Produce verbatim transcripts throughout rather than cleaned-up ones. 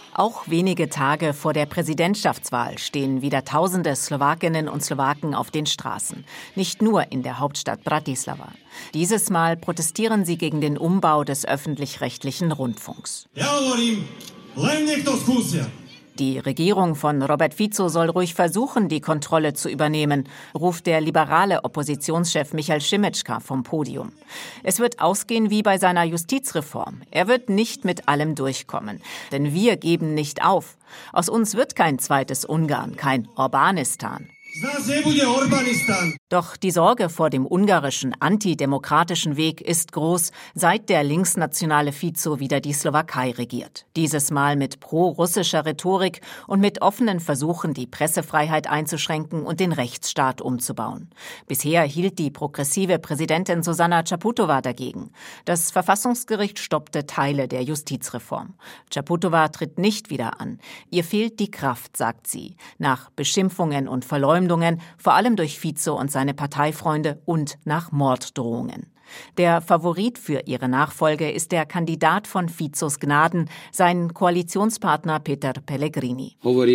Auch wenige Tage vor der Präsidentschaftswahl stehen wieder tausende Slowakinnen und Slowaken auf den Straßen. Nicht nur in der Hauptstadt Bratislava. Dieses Mal protestieren sie gegen den Umbau des öffentlich-rechtlichen Rundfunks. Die Regierung von Robert Fico soll ruhig versuchen, die Kontrolle zu übernehmen, ruft der liberale Oppositionschef Michal Šimečka vom Podium. Es wird ausgehen wie bei seiner Justizreform. Er wird nicht mit allem durchkommen. Denn wir geben nicht auf. Aus uns wird kein zweites Ungarn, kein Orbanistan. Doch die Sorge vor dem ungarischen antidemokratischen Weg ist groß, seit der linksnationale Fico wieder die Slowakei regiert. Dieses Mal mit pro-russischer Rhetorik und mit offenen Versuchen, die Pressefreiheit einzuschränken und den Rechtsstaat umzubauen. Bisher hielt die progressive Präsidentin Zuzana Čaputová dagegen. Das Verfassungsgericht stoppte Teile der Justizreform. Čaputová tritt nicht wieder an. Ihr fehlt die Kraft, sagt sie, nach Beschimpfungen und Verleumdungen, vor allem durch Fico und seine Parteifreunde und nach Morddrohungen. Der Favorit für ihre Nachfolge ist der Kandidat von Ficos Gnaden, sein Koalitionspartner Peter Pellegrini.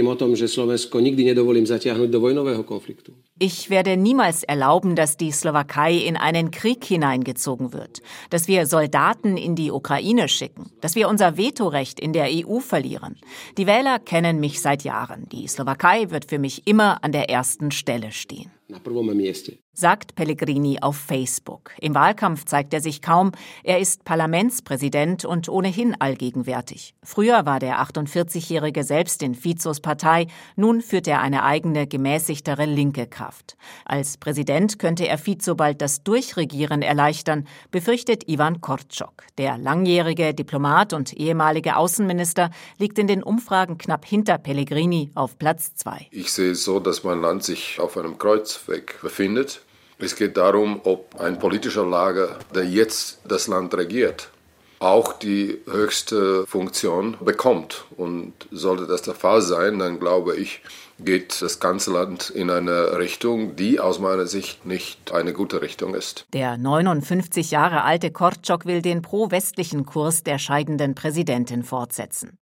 Ich werde niemals erlauben, dass die Slowakei in einen Krieg hineingezogen wird, dass wir Soldaten in die Ukraine schicken, dass wir unser Vetorecht in der E U verlieren. Die Wähler kennen mich seit Jahren. Die Slowakei wird für mich immer an der ersten Stelle stehen, sagt Pellegrini auf Facebook. Im Wahlkampf zeigt er sich kaum. Er ist Parlamentspräsident und ohnehin allgegenwärtig. Früher war der achtundvierzigjährige selbst in Ficos Partei. Nun führt er eine eigene, gemäßigtere linke Kraft. Als Präsident könnte er Fico bald das Durchregieren erleichtern, befürchtet Ivan Korczok. Der langjährige Diplomat und ehemalige Außenminister liegt in den Umfragen knapp hinter Pellegrini auf Platz zwei. Ich sehe es so, dass mein Land sich auf einem Kreuzweg befindet. Es geht darum, ob ein politischer Lager, der jetzt das Land regiert, auch die höchste Funktion bekommt. Und sollte das der Fall sein, dann glaube ich, geht das ganze Land in eine Richtung, die aus meiner Sicht nicht eine gute Richtung ist. Der neunundfünfzig Jahre alte Korczok will den pro-westlichen Kurs der scheidenden Präsidentin fortsetzen.